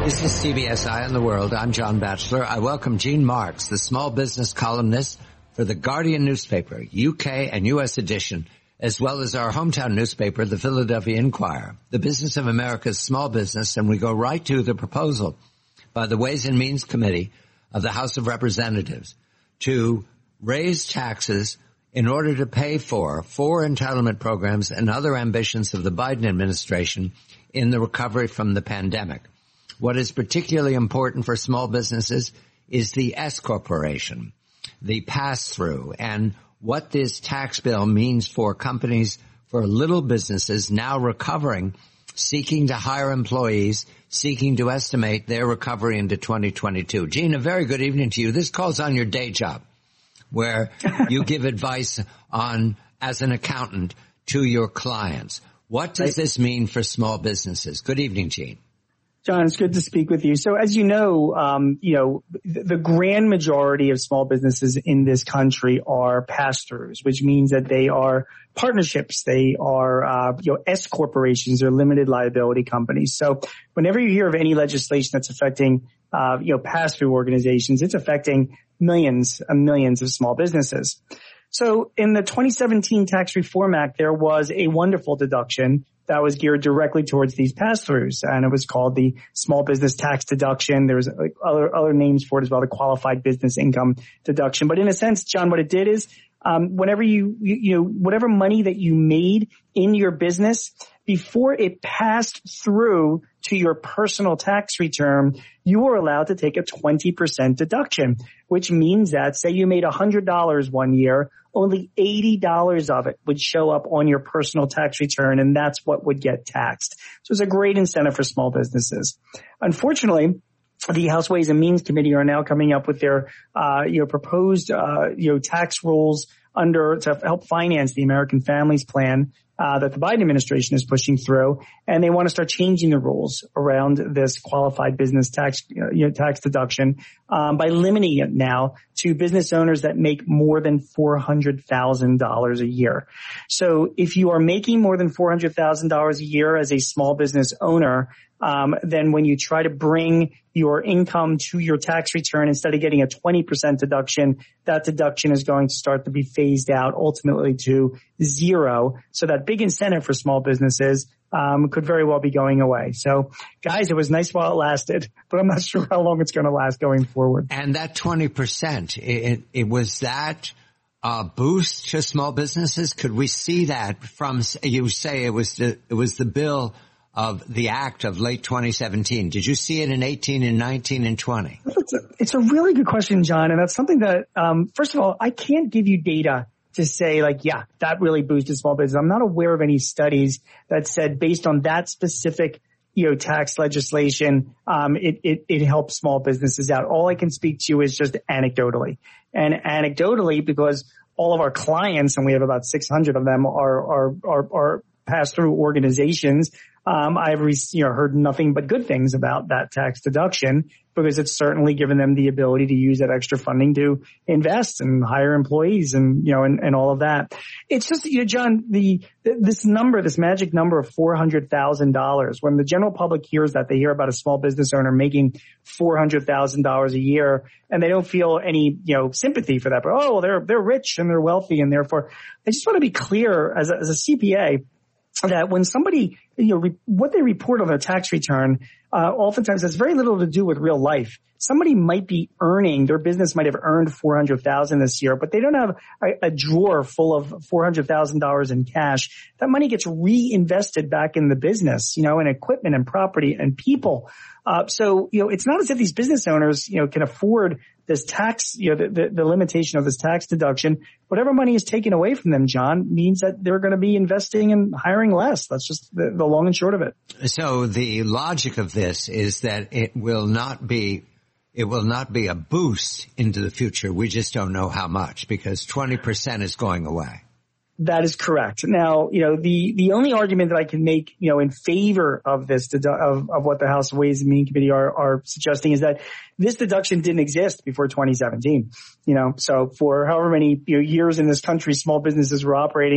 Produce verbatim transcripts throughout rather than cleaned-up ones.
This is C B S Eye on the World. I'm John Batchelor. I welcome Gene Marks, the small business columnist for the Guardian newspaper, U K and U S edition, as well as our hometown newspaper, the Philadelphia Inquirer, the business of America's small business, and we go right to the proposal by the Ways and Means Committee of the House of Representatives to raise taxes in order to pay for four entitlement programs and other ambitions of the Biden administration in the recovery from the pandemic. What is particularly important for small businesses is the S corporation, the pass-through, and what this tax bill means for companies, for little businesses now recovering, seeking to hire employees, seeking to estimate their recovery into twenty twenty-two. Gene, a very good evening to you. This calls on your day job, where you give advice on, as an accountant, to your clients. What does this mean for small businesses? Good evening, Gene. John, it's good to speak with you. So as you know, um, you know, the, the grand majority of small businesses in this country are pass-throughs, which means that they are partnerships. They are, uh, you know, S corporations or limited liability companies. So whenever you hear of any legislation that's affecting, uh, you know, pass-through organizations, it's affecting millions and millions of small businesses. So in the twenty seventeen Tax Reform Act, there was a wonderful deduction that was geared directly towards these pass-throughs, and it was called the Small Business Tax Deduction. There was like other, other names for it as well, the Qualified Business Income Deduction. But in a sense, John, what it did is, um, whenever you, you, you know, whatever money that you made in your business, before it passed through to your personal tax return, you were allowed to take a twenty percent deduction, which means that, say you made one hundred dollars one year, only eighty dollars of it would show up on your personal tax return, and that's what would get taxed. So it's a great incentive for small businesses. Unfortunately, the House Ways and Means Committee are now coming up with their, uh, you know, proposed, uh, you know, tax rules under to help finance the American Families Plan uh, that the Biden administration is pushing through, and they want to start changing the rules around this qualified business tax, you know, tax deduction um, by limiting it now to business owners that make more than four hundred thousand dollars a year. So if you are making more than four hundred thousand dollars a year as a small business owner, um, then when you try to bring your income to your tax return, instead of getting a twenty percent deduction, that deduction is going to start to be phased out ultimately to zero. So that big incentive for small businesses um, could very well be going away. So, guys, it was nice while it lasted, but I'm not sure how long it's going to last going forward. And that twenty percent, it, it was that a boost to small businesses? Could we see that from, you say it was the, it was the bill of the act of late twenty seventeen. Did you see it in eighteen and nineteen and twenty? It's a, it's a really good question, John. And that's something that, um, first of all, I can't give you data to say like, yeah, that really boosted small business. I'm not aware of any studies that said based on that specific, you know, tax legislation, um, it, it, it helps small businesses out. All I can speak to is just anecdotally. And anecdotally, because all of our clients, and we have about six hundred of them, are, are, are, are pass-through organizations. Um, I've re- you know, heard nothing but good things about that tax deduction because it's certainly given them the ability to use that extra funding to invest and hire employees and, you know, and, and all of that. It's just, you know, John, the, this number, this magic number of four hundred thousand dollars, when the general public hears that, they hear about a small business owner making four hundred thousand dollars a year and they don't feel any, you know, sympathy for that. But, oh, they're, they're rich and they're wealthy, and therefore I just want to be clear as a, as a C P A that when somebody, you know, re- what they report on their tax return, uh, oftentimes has very little to do with real life. Somebody might be earning, their business might have earned four hundred thousand dollars this year, but they don't have a, a drawer full of four hundred thousand dollars in cash. That money gets reinvested back in the business, you know, in equipment and property and people. Uh, so, you know, it's not as if these business owners, you know, can afford this tax, you know, the, the, the limitation of this tax deduction. Whatever money is taken away from them, John, means that they're going to be investing and hiring less. That's just the, the long and short of it. So the logic of this is that it will not be, it will not be a boost into the future. We just don't know how much, because twenty percent is going away. That is correct. Now, you know, the, the only argument that I can make, you know, in favor of this, of, of what the House Ways and Means Committee are, are suggesting is that this deduction didn't exist before twenty seventeen. You know, so for however many you know, years in this country small businesses were operating,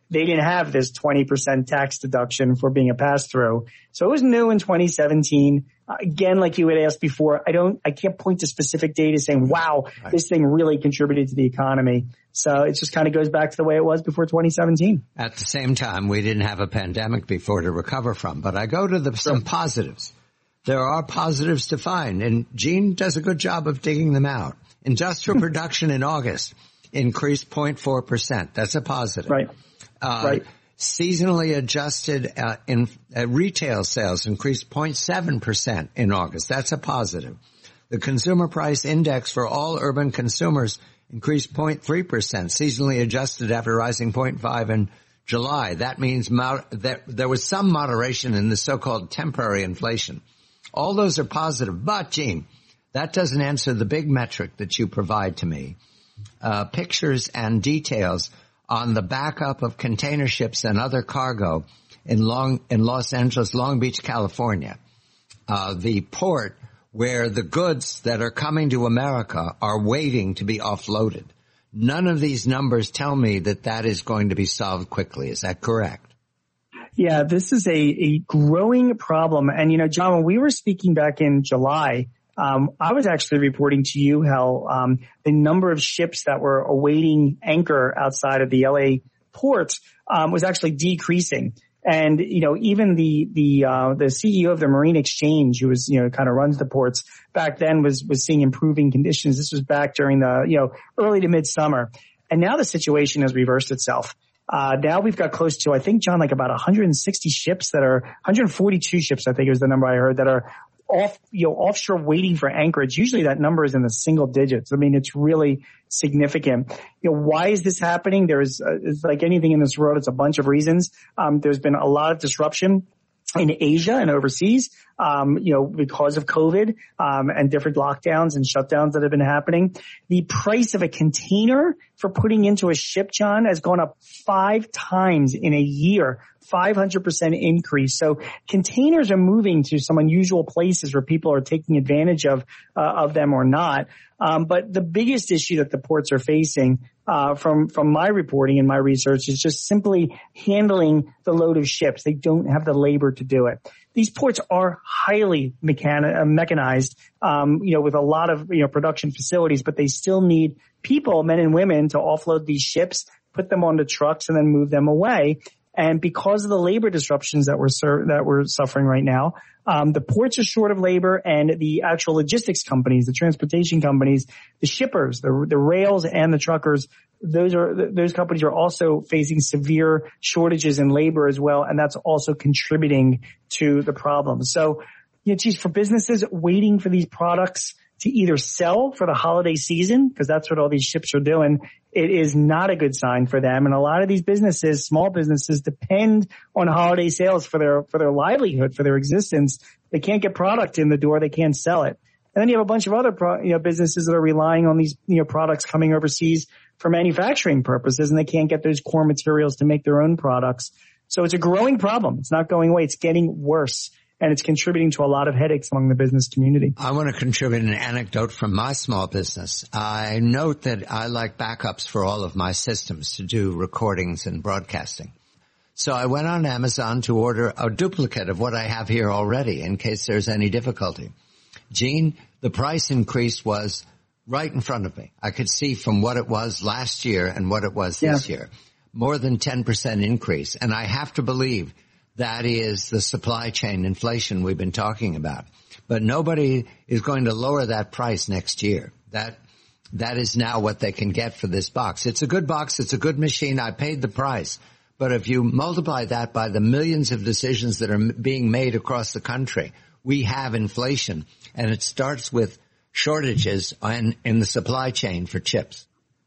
they didn't have this twenty percent tax deduction for being a pass-through. So it was new in twenty seventeen. Uh, again, like you had asked before, I don't, I can't point to specific data saying, wow, right. this thing really contributed to the economy. So it just kind of goes back to the way it was before twenty seventeen. At the same time, we didn't have a pandemic before to recover from, but I go to the, some positives. There are positives to find, and Gene does a good job of digging them out. Industrial production in August increased zero point four percent. That's a positive. Right. Uh, right. Seasonally adjusted uh, in uh, retail sales increased zero point seven percent in August. That's a positive. The consumer price index for all urban consumers increased zero point three percent, seasonally adjusted after rising zero point five in July. That means mo- that there was some moderation in the so-called temporary inflation. All those are positive. But, Gene, that doesn't answer the big metric that you provide to me. Uh, pictures and details on the backup of container ships and other cargo in Long, in Los Angeles, Long Beach, California. Uh, the port where the goods that are coming to America are waiting to be offloaded. None of these numbers tell me that that is going to be solved quickly. Is that correct? Yeah, this is a, a growing problem. And, you know, John, when we were speaking back in July, um, I was actually reporting to you how um, the number of ships that were awaiting anchor outside of the L A ports um, was actually decreasing. And, you know, even the, the, uh, the C E O of the Marine Exchange, who was, you know, kind of runs the ports back then, was, was seeing improving conditions. This was back during the, you know, early to midsummer. And now the situation has reversed itself. Uh, now we've got close to, I think, John, like about one hundred sixty ships that are, one hundred forty-two ships, I think was the number I heard, that are off, you know, offshore waiting for anchorage. Usually that number is in the single digits. I mean, it's really significant. You know, why is this happening? There's, uh, it's like anything in this world, it's a bunch of reasons. Um, there's been a lot of disruption in Asia and overseas, um, you know, because of COVID, um, and different lockdowns and shutdowns that have been happening. The price of a container for putting into a ship, John, has gone up five times in a year. five hundred percent increase. So containers are moving to some unusual places where people are taking advantage of, uh, of them or not. Um, but the biggest issue that the ports are facing, uh, from, from my reporting and my research is just simply handling the load of ships. They don't have the labor to do it. These ports are highly mechani- uh, mechanized, um, you know, with a lot of, you know, production facilities, but they still need people, men and women, to offload these ships, put them onto trucks, and then move them away. And because of the labor disruptions that we're sur- that we're suffering right now, um, the ports are short of labor, and the actual logistics companies, the transportation companies, the shippers, the the rails, and the truckers, those are those companies are also facing severe shortages in labor as well, and that's also contributing to the problem. So, you know, geez, for businesses waiting for these products to either sell for the holiday season, because that's what all these ships are doing, it is not a good sign for them. And a lot of these businesses, small businesses, depend on holiday sales for their, for their livelihood, for their existence. They can't get product in the door. They can't sell it. And then you have a bunch of other pro, you know, businesses that are relying on these, you know, products coming overseas for manufacturing purposes, and they can't get those core materials to make their own products. So it's a growing problem. It's not going away. It's getting worse. And it's contributing to a lot of headaches among the business community. I want to contribute an anecdote from my small business. I note that I like backups for all of my systems to do recordings and broadcasting. So I went on Amazon to order a duplicate of what I have here already in case there's any difficulty. Gene, the price increase was right in front of me. I could see from what it was last year and what it was yeah. this year. More than ten percent increase. And I have to believe that is the supply chain inflation we've been talking about. But nobody is going to lower that price next year. That, that is now what they can get for this box. It's a good box. It's a good machine. I paid the price. But if you multiply that by the millions of decisions that are being made across the country, we have inflation. And it starts with shortages in, in the supply chain for chips.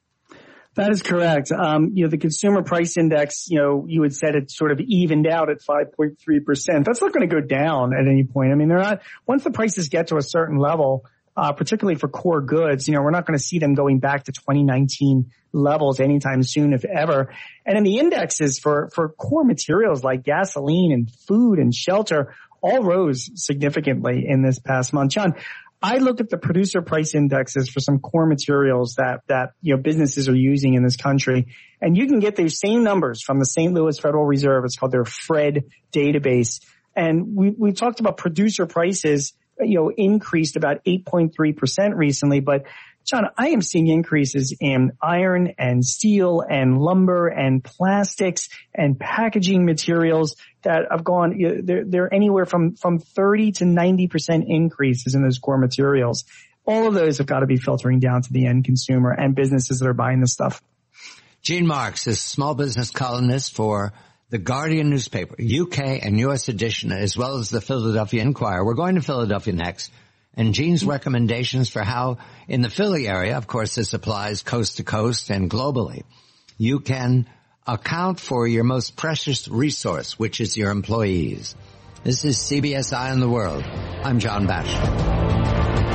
That is correct. Um, you know, the consumer price index, you know, you had said it sort of evened out at five point three percent. That's not going to go down at any point. I mean, they're not, once the prices get to a certain level, uh, particularly for core goods, you know, we're not going to see them going back to twenty nineteen levels anytime soon, if ever. And then the indexes for, for core materials like gasoline and food and shelter all rose significantly in this past month. John, I looked at the producer price indexes for some core materials that, that, you know, businesses are using in this country. And you can get these same numbers from the Saint Louis Federal Reserve. It's called their Fred database. And we, we talked about producer prices, you know, increased about eight point three percent recently. But John, I am seeing increases in iron and steel and lumber and plastics and packaging materials that have gone, you know, they're, they're anywhere from, from thirty to ninety percent increases in those core materials. All of those have got to be filtering down to the end consumer and businesses that are buying this stuff. Gene Marks is small business columnist for the Guardian newspaper, U K and U S edition, as well as the Philadelphia Inquirer. We're going to Philadelphia next. And Gene's recommendations for how, in the Philly area, of course this applies coast to coast and globally, you can account for your most precious resource, which is your employees. This is C B S Eye on the World. I'm John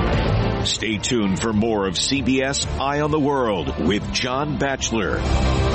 Batchelor. Stay tuned for more of C B S Eye on the World with John Batchelor.